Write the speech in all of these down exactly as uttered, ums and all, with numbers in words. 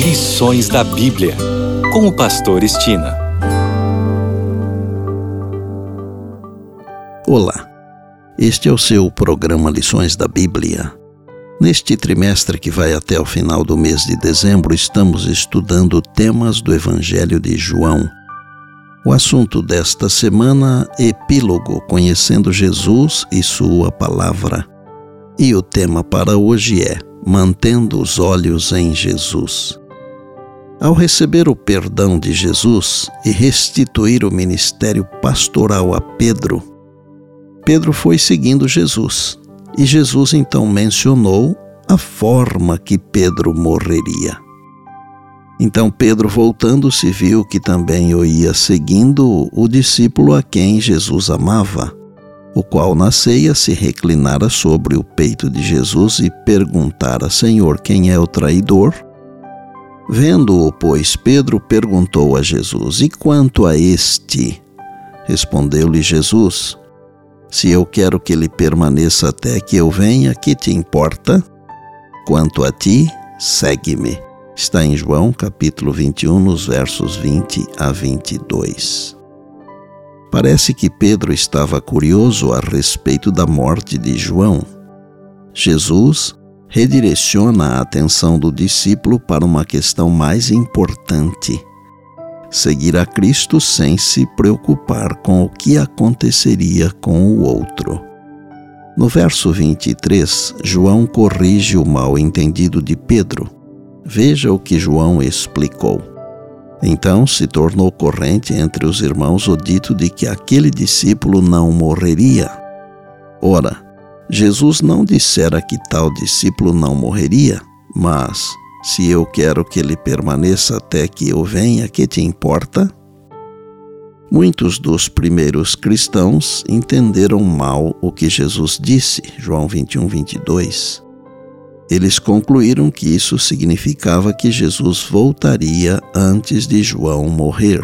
Lições da Bíblia, com o pastor Estina. Olá, este é o seu programa Lições da Bíblia. Neste trimestre que vai até o final do mês de dezembro, estamos estudando temas do Evangelho de João. O assunto desta semana é Epílogo, conhecendo Jesus e sua palavra. E o tema para hoje é Mantendo os olhos em Jesus. Ao receber o perdão de Jesus e restituir o ministério pastoral a Pedro, Pedro foi seguindo Jesus, e Jesus então mencionou a forma que Pedro morreria. Então Pedro, voltando-se, viu que também o ia seguindo o discípulo a quem Jesus amava, o qual na ceia se reclinara sobre o peito de Jesus e perguntara: Senhor, quem é o traidor? Vendo-o, pois, Pedro perguntou a Jesus: E quanto a este? Respondeu-lhe Jesus: Se eu quero que ele permaneça até que eu venha, que te importa? Quanto a ti, segue-me. Está em João, capítulo vinte e um, nos versos vinte a vinte e dois. Parece que Pedro estava curioso a respeito da morte de João. Jesus redireciona a atenção do discípulo para uma questão mais importante: seguir a Cristo sem se preocupar com o que aconteceria com o outro. No verso vinte e três, João corrige o mal-entendido de Pedro. Veja o que João explicou. Então se tornou corrente entre os irmãos o dito de que aquele discípulo não morreria. Ora, Jesus não dissera que tal discípulo não morreria, mas se eu quero que ele permaneça até que eu venha, que te importa? Muitos dos primeiros cristãos entenderam mal o que Jesus disse, João vinte e um, vinte e dois. Eles concluíram que isso significava que Jesus voltaria antes de João morrer.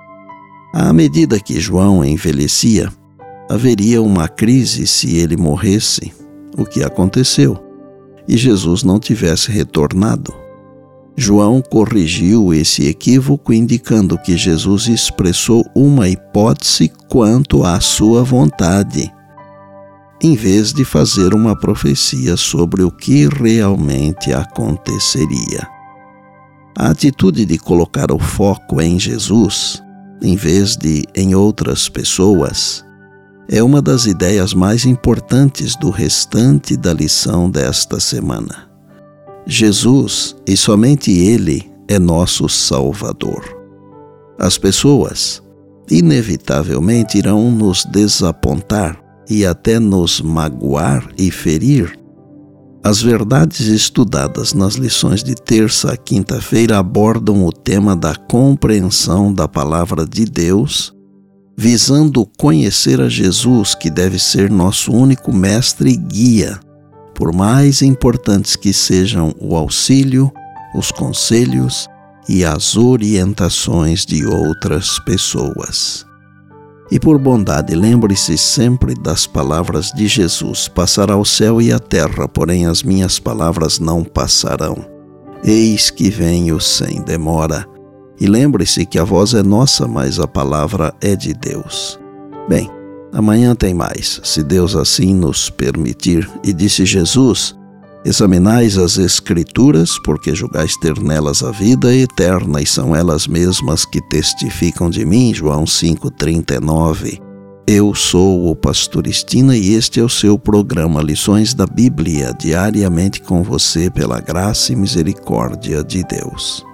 À medida que João envelhecia, haveria uma crise se ele morresse, o que aconteceu, e Jesus não tivesse retornado. João corrigiu esse equívoco, indicando que Jesus expressou uma hipótese quanto à sua vontade, em vez de fazer uma profecia sobre o que realmente aconteceria. A atitude de colocar o foco em Jesus, em vez de em outras pessoas, é uma das ideias mais importantes do restante da lição desta semana. Jesus, e somente Ele, é nosso Salvador. As pessoas, inevitavelmente, irão nos desapontar e até nos magoar e ferir. As verdades estudadas nas lições de terça a quinta-feira abordam o tema da compreensão da palavra de Deus, visando conhecer a Jesus, que deve ser nosso único mestre e guia, por mais importantes que sejam o auxílio, os conselhos e as orientações de outras pessoas. E por bondade, lembre-se sempre das palavras de Jesus: Passará o céu e a terra, porém as minhas palavras não passarão. Eis que venho sem demora. E lembre-se que a voz é nossa, mas a palavra é de Deus. Bem, amanhã tem mais, se Deus assim nos permitir. E disse Jesus: Examinais as Escrituras, porque julgais ter nelas a vida eterna, e são elas mesmas que testificam de mim. João cinco, trinta e nove. Eu sou o pastor Estina e este é o seu programa Lições da Bíblia, diariamente com você pela graça e misericórdia de Deus.